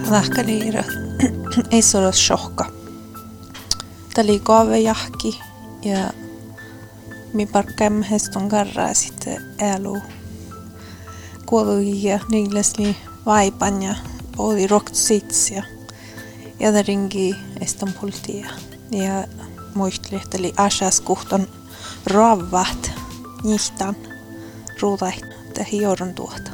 Lähkä liira. Ei se ole shokka. Tämä oli kaave jahki ja mi parkkaim heston karraa sitten äälu. Kuului ja niilläsli vaipan ja oli roksits ja tämä ringi Istanbultia. Ja muisteli, että oli asas kuhton ravvat nihtan ruutait tähän joudun tuota.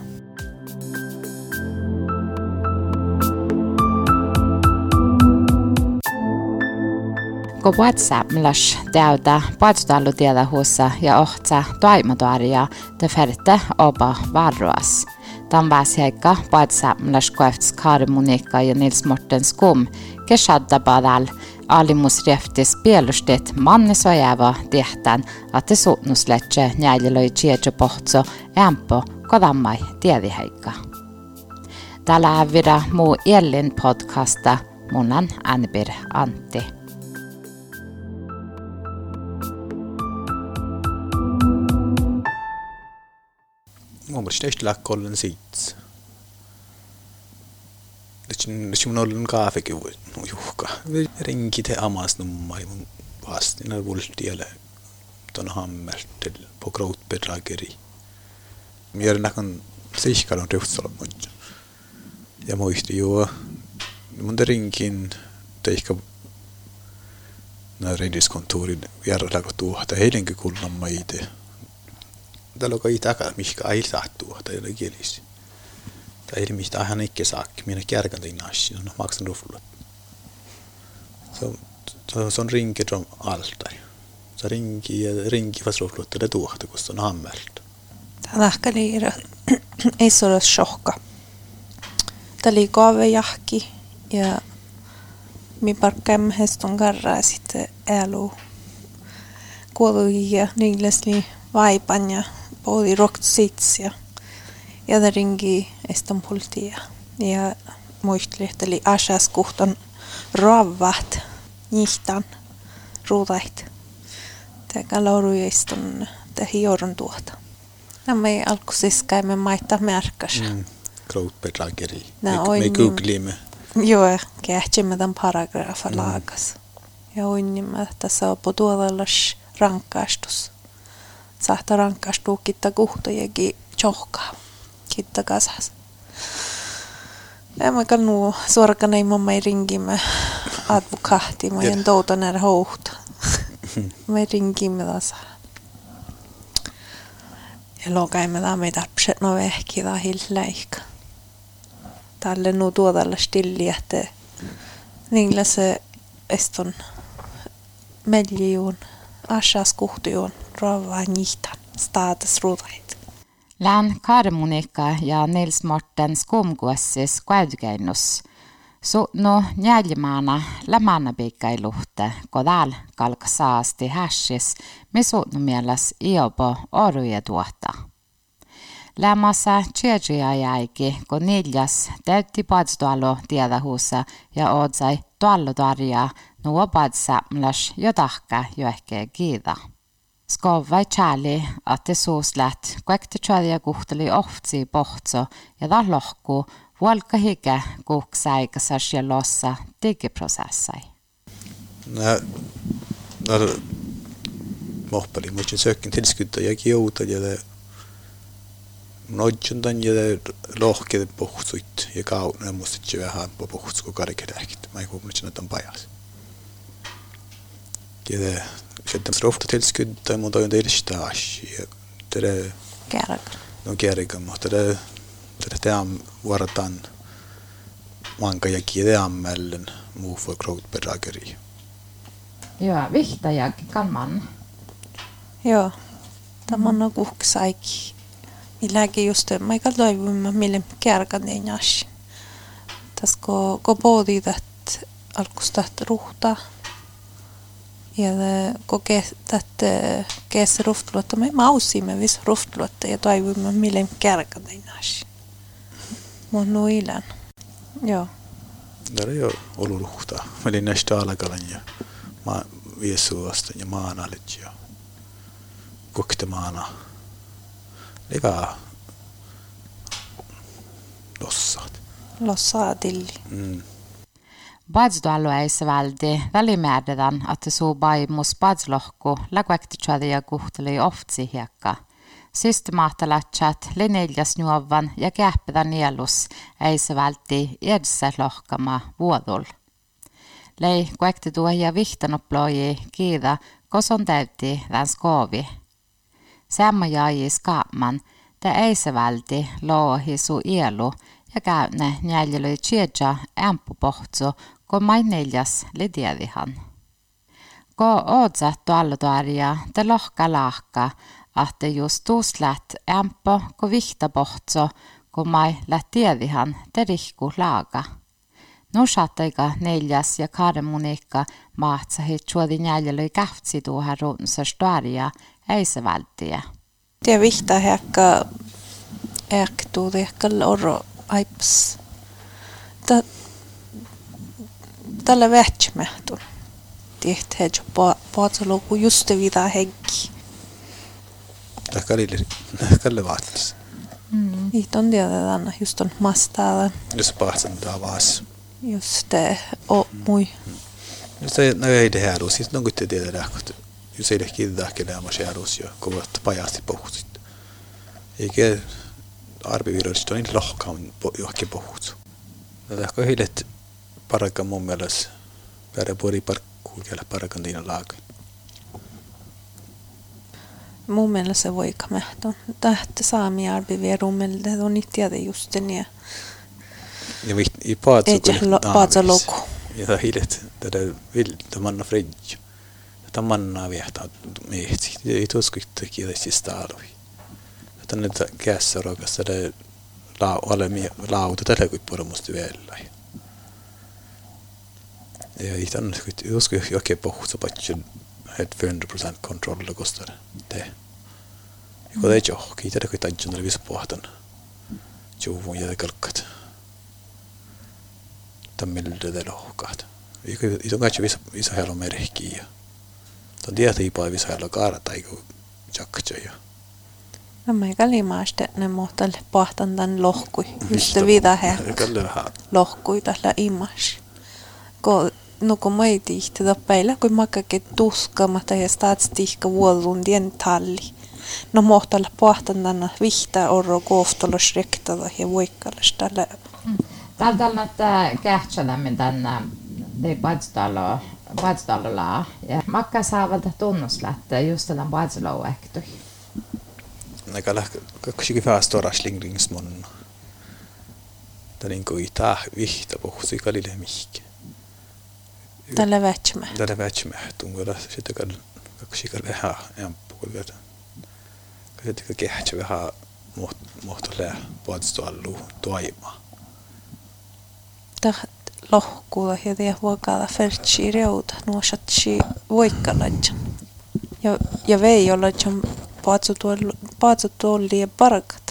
Kun WhatsApp-las täytä patsutallutiedähuussa ja ohtsa toimatuaria te färte oba varruas. Tämän pääsiäikka WhatsApp-las koefts Kari Monika ja Nils Morten Skum keshadda badal alimusreftis pielustit mannesojava tehtän, että suutnusletse näilölöi tieto pohtso ämpö kodammai tiediheikka. Täällä ävira muu Elin podcasta munan Anbir Antti. Mielestäni ei lähtökollen siitä. Nyt mun olen kaafekin juhka. Rinkit he amas nummai mun vastina vultielle ton hammertel på groutbedrageri. Mer näkön sihkalon reutsalla mutta. Ja muisti jo mun rinkin teikka na rediskontorin vierellä kun tuohta heidenkin kullamma ite. Täällä on kai takaa, mikä ei saa tuohta jolle kielisi. Tai ei mistä ihan ikke saakki, minä kärkän tein nasi, no maksan ruflut. Se on rinki som altari. Se rinki fast ruflut det tuohta, kun se on hammert. Tämä lähkä liira. Ei se ole shokka. Tämä oli kaave jahki ja mi parkkaim heston karraa sitten äälu. Kuului ja niilläsli vaipan ja oli roksits ja tämä ringi Istanbultia. Ja muisteli, että oli asas kuhton ravvat nihtan ruutait. Tämä lauruiston tähän joudun tuota. Nämä ei alkuiskäimme maita märkäs. Groutbedrageri. Me googlimme. Joo, kähtimme tämän paragrafan laagas. Ja oinnimme, että se on tuolellas rankkaastus. Saattaa rankkaastua kitta kuhtojakin tjohkaa. Kitta kasas. Ja mä kannu suorkanei mamma ei ringimme advokaatti. Mä en touta nähdä houhta. Mä ringimme tasa. Ja lokaimme tämä meitä tarpset no vehki tai hilläikka. Tälle nu tuodalla stilli, että niillä se eston medjuun, asas kuhtujuun, ravaa nihtan, status ruutait. Län Kari Monika ja Nils Morten Skumkuessis kuäydykennus. No njäljimaana lämänä piikkailuhte, kodal kalka saasti hässis, me suutnu mielas iopo oruja tuota. Lämmässä tjejia jäiki, kun niljas täytti patstualo tiedahuussa ja odsai tuallotarjaa nuo patsamlas jo tahka jo ehkä kiida. Skovai tjäli, että suuslät, kuekti tjäliä kuhteli ohtsi pohtso ja ta lohku vuolka hike kuuksaikasas ja lossa digiprosessai. Mohpeli, mutta sökkin tilskydtä ja kiouta ja nodjundan ja lohkeet pohtsuit ja kauna musta vähän pohtsu kun karikeräkit. Mä ei kuullut sinne tämän pajas. Ja sitten rofta tilskydtä mutta on tilstä asia. Tere Kärkä. No kärkä, mutta tere team vuorotan manka ja kieleammellen muu för groutbedrageri. Joo, vihtajakin kanman. Joo, tämä on kuhksaikki. Milläkin just, mä ei toivomme, mille kärkän ei näsi. Tässä kun pohdit, että alkustaat ruhtaa. Ja kun keessä ruhtuluotta, me mausimme viisi ruhtuluotta ja toivomme, mille kärkän ei näsi. Mun nuilan. Joo. Tämä ei ole ollut ruhtaa. Mä olin näistä alakalan ja viesuasta ja maanalit ja koktemaana. Likaa lossaat. Lossaa tilli. Paatsutallu ei se väldi välimäärätän, että suu paimus paatsulohku läkväktitsäädiä kuhteli oftsi hiekka. Systemaatalatsat leneljas nuovan ja kähpedä nielus ei se väldi edessä lohkama vuodul. Lei kuekti tuohia vihtanoploji kiida, koson täytti tämän skoovi. Samma jäi skaaman, te ei se väldi loohi su ielu ja käynne njäljälöi tjeja ämpupohtsu, kun main neljas lidiedihan. Ko ootsattu allutuaria te lohka lahka, ahte just tuuslät ämpo ko vihtapohtsu, kun mai lähtiedihan te rihku laaga. Nuusaattaiga neljas ja Karemunikka mahtsahi tjuodi njäljälöi kähtsi tuohon runsastuaria ei se välttiä. Tie vihtaa hekka äktuu hekka oro aips. Tällä vähtsämähtun. Tiehtä hedjo paatsaluku just vida heggi. Kalle vaattis. Iton tiedetään just on mastaalan. Jos paatsan tavas. Just mui. Jos ei tehdä arvoa, siis on kuitenkin tiedetään, että jos ei tehdä kieleämässä arvoa, kun pajasti puhutsit. Eikä arvivirallisesti on niin lohkaan johonkin puhut. Tätä hiilet parakan mun mielestä väärä puoli parkkuu kielä parakan tiina laakin. Mun mielestä se voi kamehtua. Tähtä saami arvivirallisesti on niitä tiedä just niin. Ja i paatsaluku. Ja hiilet tätä viltä manna fridge. Tätä mannaa viehtaa miehti. Ei tuoskuttaa kielisesti arvi. Tänne kässä rokas tätä lauta tätä kuin pormusti vielä. Ja itän usko jokin pohutsa patchen het 100% kontrolla kostar te. Ja kun ei johki tätä kuin tajun visu pohtan. Juvun ja kalkkat. Tammilde det lohkat. Itän katso visa helo merkkiä. Ton tietä ipaa visa helo kaarata eiku jakkaja. No meikä limaasti ne mohtalle pahtan tän lohkui. Just vida lohkui tällä imas. Kun mä ei tihti tappeilla, kun mä kaiken tuskamatta ja staatstihka vuodun tien talli. No mohtalle pahtan tän vihtaa orro kooftolos rektada ja voikkalas tällä. Täällä on kähtsälämmin tänne paatstalolla ja makka saavalta tunnuslähtee just tämän paatstaloa ehktui. Näkälä kaksikin fäästoras lingringsmon. Tän kuin tää vihta pohsi kalille mihki. Tällä vätsämä. Tällä vätsämä. Tunkoilla sitten kaksikin vähän ämppuilla. Sitten kehtsä vähän mohtolle paatstoallu toimaa. Tää lohkulla ja tää voikalla fältsi reuta nuosatsi voikkaladjan. Ja vei olladjan paatsutuolli parkat.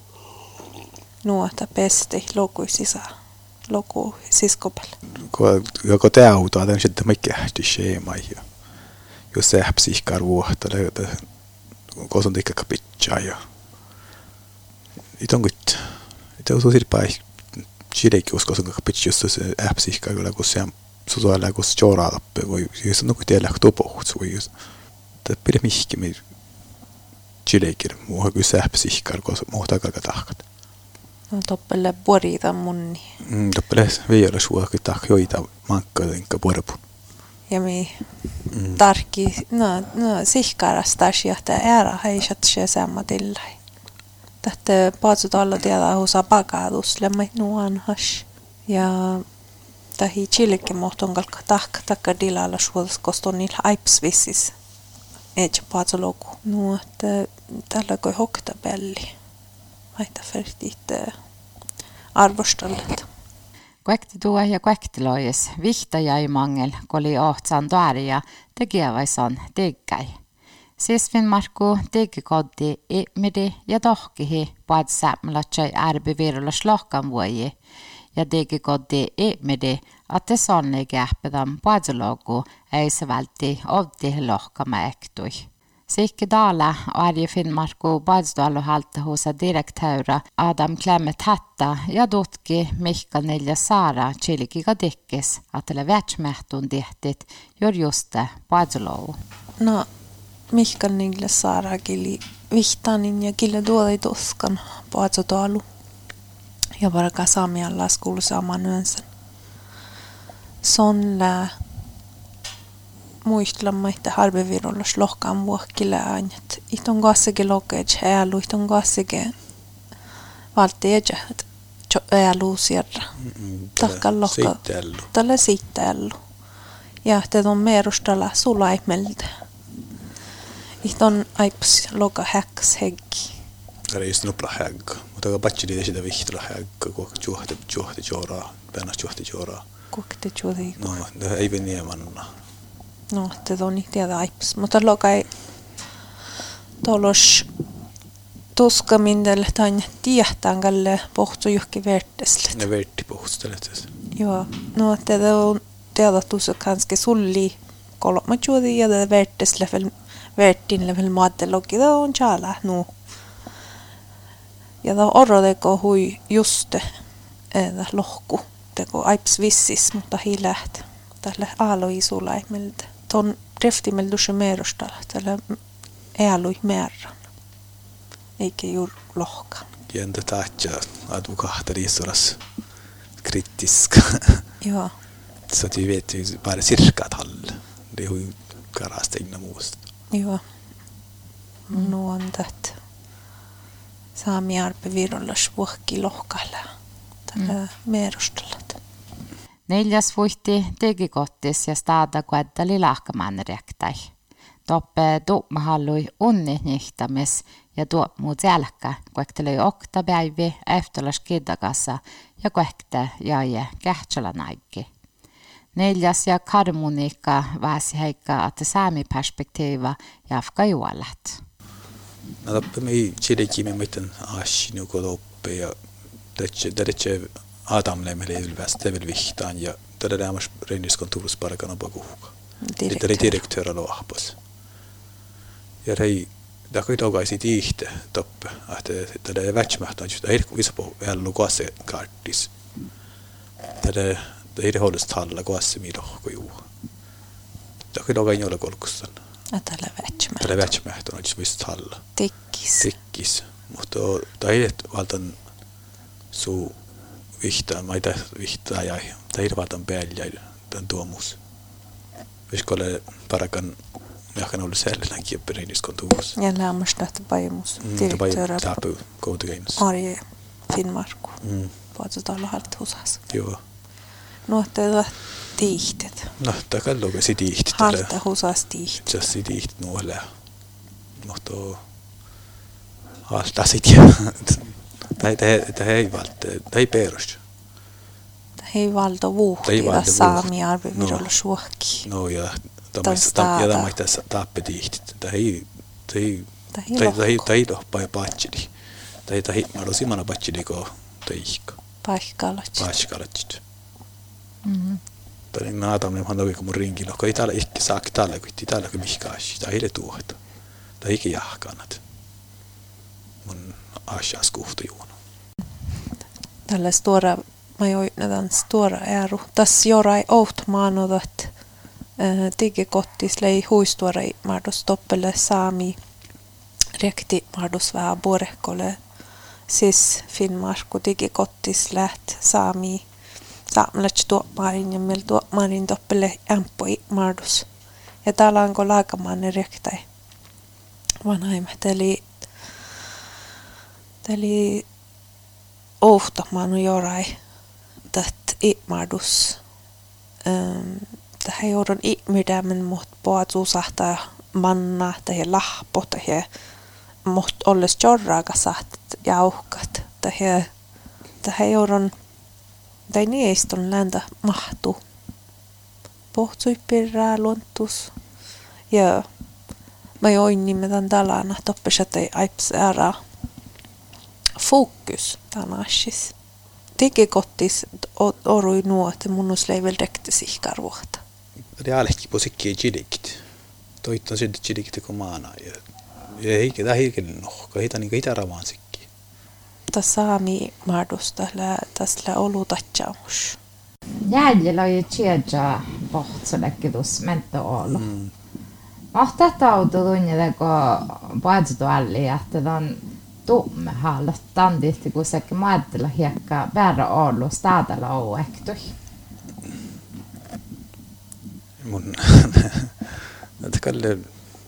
Nuota pesti lokui sisään. Loku siskopalle. Joko tää autaa tämän sitten me kähti sheemai. Jos se äpsihkar vuohtale, koson tikka kapitsaa ja itongut. Ito so sirpai chireki usko son kapitsi jos se äpsihkar kun se suolla kun choraa voi jos on kuitenkin topohut voi. Tämä pidä mihki me chireki muuha kuin se äpsihkar kun muuta kalkatahkat. No toppele puorita munni. Toppele vielä suokin tahk joita mankkalinka puorpun. Ja mi tarkki no sihkarastas ja tää ära heisat se sammatilla. Tähtä paatsut alla tiedä huusaa pakaadus lemmait nuanhas. Ja tähi chilike mohton kalka tahka takka dilalla suodas koston niillä aipsvissis. Eikä paatsoloku. No että tällä koi hokta pelli. Aita färdigt arvostallet. Kuekti tuo ja kuekti lois vihta jäi mangel, koli ohtsan tuaria tekijävaisan tegkäi. Sisvin markku tegikodi imidi ja tohkihi paat sämlätsöi ärbivirullas lohkan vuoji. Ja tegikodi imidi, että sonni kähpedän paatsulogu ei se vältti ovti lohkama ektui. Sikki Dala Arje Finnmarku Badsdalohalta hos direktöra Adam Klemmet Hatta ja tutki Mihkal Nelja Saara Chilikiga dikkis, että vätsmähtun tehtit juuri Badsalovu. No, Mihkal Nelja Saara kili vihtanin ja kille tuolei toskan Badsodalu. Ja varka saamialla skulu saman yönsä. Sonlää muistelamme, että harvevirollas lohkaan vuokkille ainat. Iton kassikin lokeet äälu, iton kassikin valtteja, äälu sieltä. Takkan lohka. Tällä siittäällu. Ja te on merustalla sulaimelta. Iton aips loka häks heggi. Tämä ei just nopla hägga. Mutta aika patsi niitä sitä vihtellä hägga, kun juohti joraa, päänäs juohti joraa. Kuukti juohti. No, tämä ei vene manna. No, te on niitä tiedä aips. Mutta lokai tuolos tuskamindelle tai tiehtään kalle pohtu johonkin verteslet. Ne vertti pohtustelet. Joo, no te on tiedä tuossa kanske sulli kolma juohti ja te verteslet vertin level maatelogi. Tämä on tjäällä nu. Ja tämä orodeko hui juste lohku. Teko aips vissis, mutta hi läht. Tällä aaloi sulaimelta. Tuon dreftimel dusse merostalla. Tällä aaloi merran. Eikä juuri lohkan. Ja entä tahtja advokahteri soras kriittiska. Joo. Så att vi vet ju bara cirka tall. Det hui karasta innan muusta. Joo. No on tätä. Saami arpe virollas vuokki lohkalla. Tällä merostalla. 4. vuotti digikottis ja staada kuetteli lahkamannerektai. Toppe tuumahallui unnihtamis ja tuo muut jälkä, kuekteli okta päivi efterlas kiddakassa ja kuekte jäi kähtsälänäikki. 4. ja karmuniikka väsi heikka, että saami perspektiiva jafka juolat. No toppe me chilikimme miten ashi nuko toppe ja tätä Adam Lemmeli ylvästä vielä vihtaan ja tätä däämas renniskontuurus parakana pakuhka. Tätä direktöörä lohpas. Ja rei takoi tokaisi tiihte toppe, että tätä vätsmähtään just ei visapo vähän lukasse karttis. Tätä ei hollust halla kuasse mi lohko juu. Takoi tokai jolla kolkussan. Tätä vätsmähtään just vist halla. Tikkis. Mutta tai valtan suu vihtaa, maita vihtaa ja hirvaatan päällä tämän tuomus. Voisiko ole parakan jahkan ollut sellainen kieppereiniskontuus? Ja lämmästä, että pajimus direktöörä Tapu koutukeinus. Arje Finnmarku. Paatsotaalla haltuusas. Joo. No, tätä tiihtet. No, tämä kalluukin si tiihtet. Halta husas tiihtet. Se si tiihtet nuolle. Mutta halta sitten. Tämä ei valta, tämä ei perus. Tämä ei valta vuohtia saami arve virolla suohki. No ja tämä ei tässä tappe tiihtit. Tämä ei lohpaa patsidi. Tämä ei mahdollisimman simana patsidi kuin teihka. Paikkalatsit. Tämä on naataminen hän kun mun rinkin lohko. Ei täällä ikke saakki täällä kun mihkaasi. Tämä ei ole tuohta. Tämä ei ikke jahkanat. Mun asias kuhtujuuna. Tällä stora, mä join stora ääru. Tässä jorai ouhtmaanot, että digikottis lei huistuorai mahdus toppele saami rekti mahdus vähän borehkolle. Siis Finnmarku digikottis läht saami saamelats tuopmarin ja meillä tuopmarin toppele ämpoi mahdus. Ja täällä onko laakamanne rektai. Vanhaimet, eli ouhtamaanu jorai tät imahdus. Tähän joudun ihmidämen mot poatsuusahtaa manna tai lahpo tai mot olles jorraakasat jauhkat. Tähän joudun tai niiston läntä mahtu. Pohtsui pirää luontus. Ja mä join nimetän talana toppesat ei aips ära. Fokus tänäsis. Digikottis orui nuo, että munus leivel rekti sihkarvuota. Det är alltid på sikki chidikit. Toittan syntyi chidikti kuin maana. Ja tämä hiikin nohka, hita niin itä ravansikki. Tässä saami mahdosta tässä olutatjaamus. Jäljellä oli tjeja pohtsolekkitus mentoolu. Mahtaa tautu tunnille, kun paitsutualli, että on tumme haluttaan tietysti, kun sekin maattilla hiekka väärä ollut staadalla ouektui. Mun näitä kalle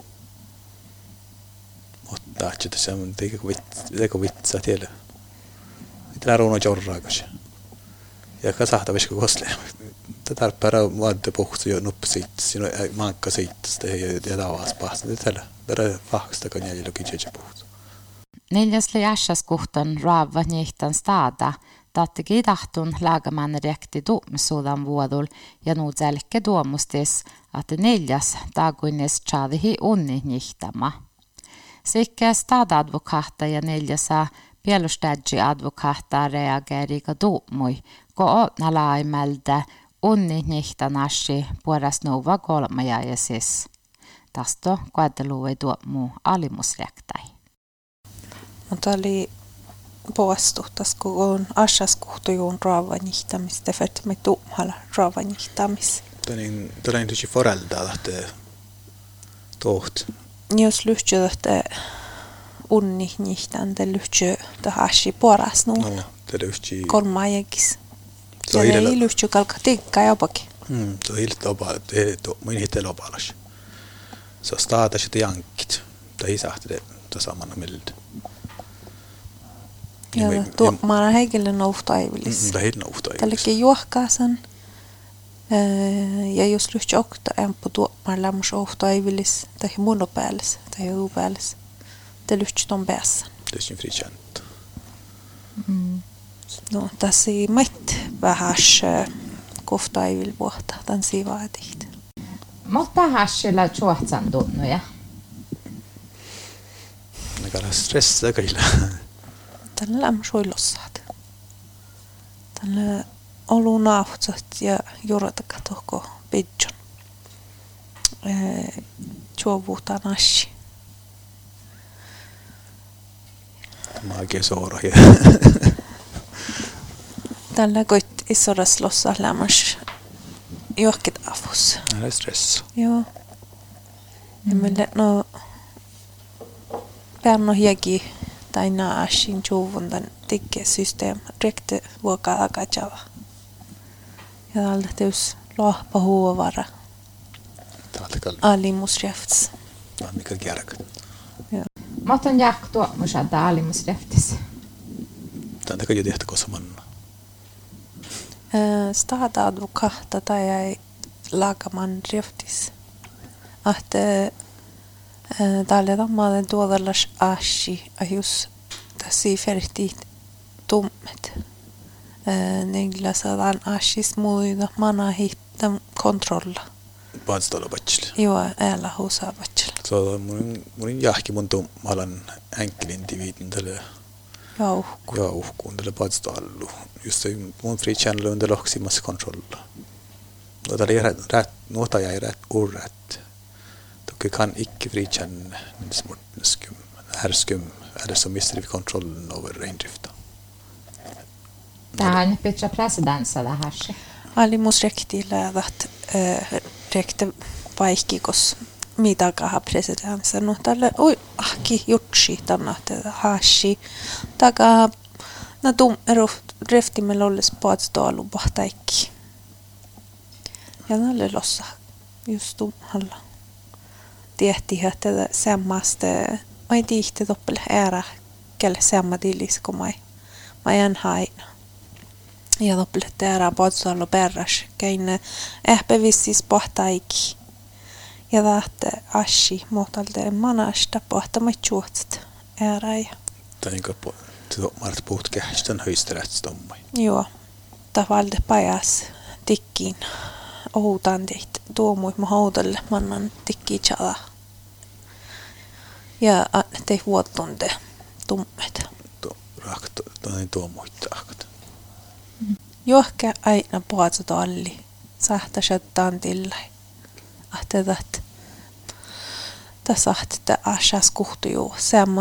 ottaa, että se on teko vitsaa tiellä. Mitä ruuna jorraakas. Ja kasahta visko kosle. Tätä pärä vaadde puhuttu jo nuppasiit, siinä on mankka siitä ja tavas pahasta. Tällä pärä vahkasta kan jäljellä kitseä puhuttu. Neljäsli ässäskuhtan raava nihtan staada, tattegi tahtun laagaman rekti tuomisuudan vuodul ja nuut jälke tuomustis, että neljäs taguinnes tjaadihi unni nihtama. Sikke staada-advokaata ja neljäsä Pielustadji-advokaata reageeriga tuomui, kun nalaimelde unni nihtanassi puoras nuva kolmajaisis. Tästä koeteluvei tuomu alimusrektai. Mutta oli puostuhtas, kun on asaskuhtujuun raavanihtamista, että me tuumalla raavanihtamis. Tämä on tosi foreldaa, että toht. Jos lyhtsy, että unni nihtan, te lyhtsy tahasi puoras nuu. No, te lyhtsy. Kolmajekis. Ja ne ei lyhtsy kalka tikkaa jopakin. Se on hiltä lopalla, minä hitteen lopalas. Se on staatas ja jankit. Tai isahti te samana miltä. Ja tuomana heikille nouhtaivilis. Tämä heillä nouhtaivilis. Tällekin juohkaasan. Ja jos lyhtsy okta ämpö tuomana lämmös ouhtaivilis. Tai muno päällis. Tai uu päällis. Te lyhtsy ton päässä. Det är fri känt. No, tässä ei mait vähäs kohtaivil vuotta. Tän siivaatit. Mutta hassilla tjuotsan tunnuja. Ne kallar stressa kyllä. Tällä lämmös hoilossaat. Tällä olu nauhtsat ja jorotaka tohko pidjon. Tjuovuutaan assi. Tämä on oikein suora. Tällä koit isoras lossa lämmös johkit avus. Det är stress. Joo. Ja meille no pärno hiegi tai naasin tjuvun tän tikkesysteem rekte vuokaa akajava. Ja tällä teus lohpa huovara. Alimusrefts. Tämä on mikä kärkä. Mutta on jakku tuomusata alimusreftis. Tämä on jo tehty kosamanna. Staada-advokaata tai ei laakaman reftis. Ahte tälle tammaden tuodallas aasi ajus tässä ferti tummet. Negla saadaan aasis muida mana hittan kontrolla. Paatstolla batsille. Joo, älä huusaa batsille. Se on mun jahki mun tummalan enkelindiviidin tälle. Jauhkuun tälle paatstoallu. Just se mun free channel on tälle oksimassa kontrolla. Nuota oli nuota jäi urrätt. Toki kan icke free channel skum. Härskum är det som mister kontrollen över reindriften. Tämä on pitää presidenssa lähdössä. Alimus rekti lähdet rekte vaikkikos mitakaha presidenssa. No tälle ahki jutsi tänne haasi. Takaa na reftimellä olles paatstoalu pahtaikki. Ja tälle lossa just tummalla. Tiehti, että semmoista mai tihti toppele ära kelle semma tillis kun mai en haina. Ja toppele ära paatstoalu perras. Käin ehpevissis pahtaikki. Ja tahte ashi muhtalte manasta pohtamai tjuotsat ääräjä. Tämä on niin kuin Mart puhut kähtän höisterätstommai. Joo. Tavalte pajas tikkiin. Ohutaan teitä tuomui mä haudalle mannan tikkiin tjala. Ja tei vuotunte tummet. Tuomuittaakot. Johke aina puhatsa talli. Sähtä shöttään tillai. Ahtetat Tässä että asias kuhtu jo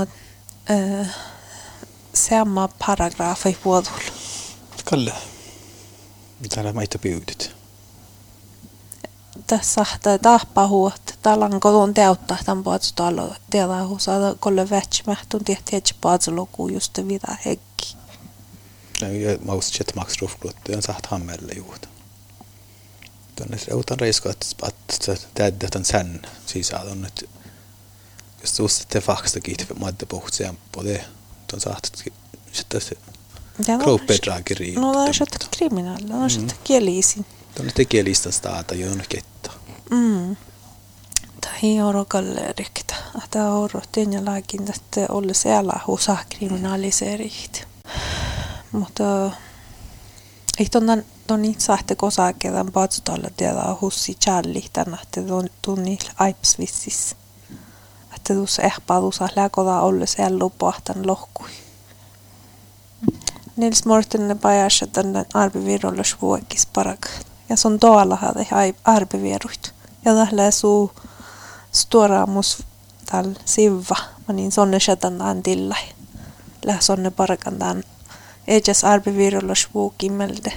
samma paragrafi puolella. Kalle, mitä maita pyydyt? Tässä että tahpahuot talan kodon teuttaa tämän puolella teillä saada kolle vätchimähtun tietysti puolella just vida hekki. Jag måste chatta max rofblot den sagt hammelle juut. Tuonne utan reiskat att tädda den sen siis on nyt just uste fakta kiit madde pohtseen pode tuon sagt sitten se kroppdrageri. No det är så kriminella, det är så kielisin. Tuonne tekielista staata jon ketta. Tai orokalle rikta. Että orottiin ja laakin että oli siellä osa kriminaliseerit. Mutta ei tuon itse ahte kosakedan patsutalla tiedä hussi charli tänä että tunni aipsvissis. Että tuossa ehpaadussa läkoda oli siellä lupoahtan lohkui. Nils Morten pajas tänne arbivirolles vuokis parak. Ja sun tuolla hade arbiviruit. Ja tällä suu stuoraamus tal sivva. Mä niin sonne shatan antilla. Lä sonne parakan tämän edes arbivirolles vuokimelde.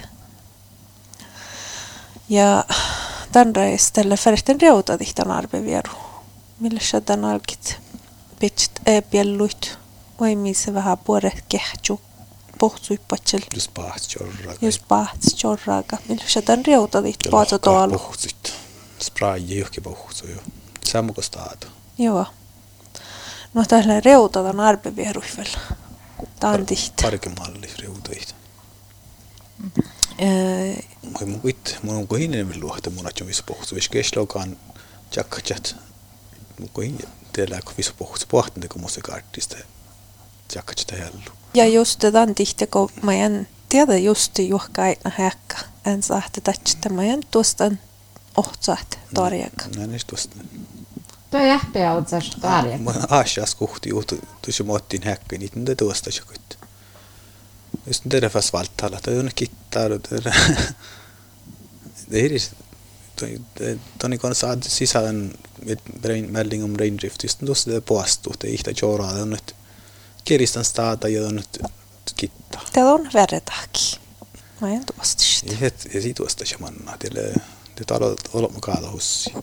Ja tämän reistelle färsten reuta tihtan arbiviru. Millä shatan alkit pitcht epielluit. Oi missä vähän puoret kehtju. Pohtsuippatsel. Just pahtsorraga. Millä shatan reuta tihtan paatsotoalu. Pohtsuit. Spraji johonkin pohtsu jo. Sammuko staata. Joo. No tällä reutataan arbiviruivella. Tämä on tihtä. Parkemalli reutoihta. Mun on kohinen vielä luohta mun on visu pohtu. Hvis keslaukaan jakkajat. Mun kohinen teillä kun visu pohtu. Pohtin teko musikaartista jakkajata hellu. Ja just tämä on tihtä, kun mä en tiedä just juhka aina häkkä. En saa tätä, mä en tuosta ohtsaat tarjaka. Näin ei tuosta. Tuo jähpeä otsas tarjaka. Mä aasias kuhti juhtu. Tuossa muottiin häkkä. Niitä nyt ei tuosta jokuit. Just det är fast valtala det är kittar det är det Tony kan säga sisään melding om raindrift just då det påstår det inte köra det nyt kiristan staata ja nyt kitta det on verretaki mä en tuosta ja siitä tuosta shamanna det tar olla mukaan hussi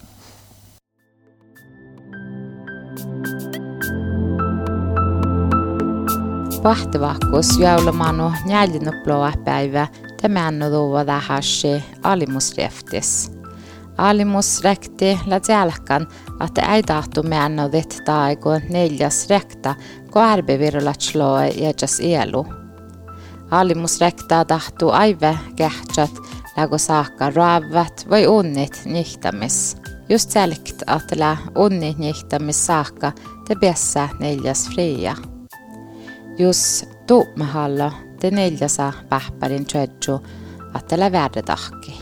Vahtevahkus jäylämanu njäljinupploa päivä tämännu tuuvada hashi alimusreftis. Alimusrekti lätsälkan, että ei tahtu mäännodit taiku 4. rekta, kun arbivirulatsloa jäjas ielu. Alimusrekta tahtu aive kähtsät, lägo saakka raavat vai unnit nihtamis. Just selkt, että unnit nihtamis saakka te bässa 4. fria. Just tuumahalla te 4. pähpärin tredju, että värdetahki.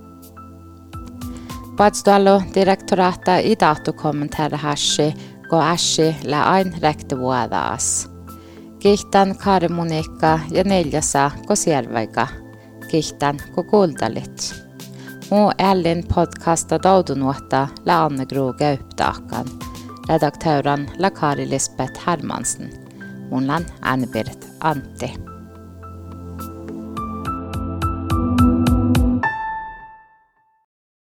Patstuallu direktorata i tahtu kommentera hashi, kun ashi lä ain rekti vuodaas. Kihtän Kari Monika ja 4. kun siervaika. Kihtän kun kuultalit. Muu Ellin podcasta daudunuotta lä Anne Groge uppdakan. Redaktören lä Kari Lisbeth Hermansen. Munlan Anne-Britt Antti.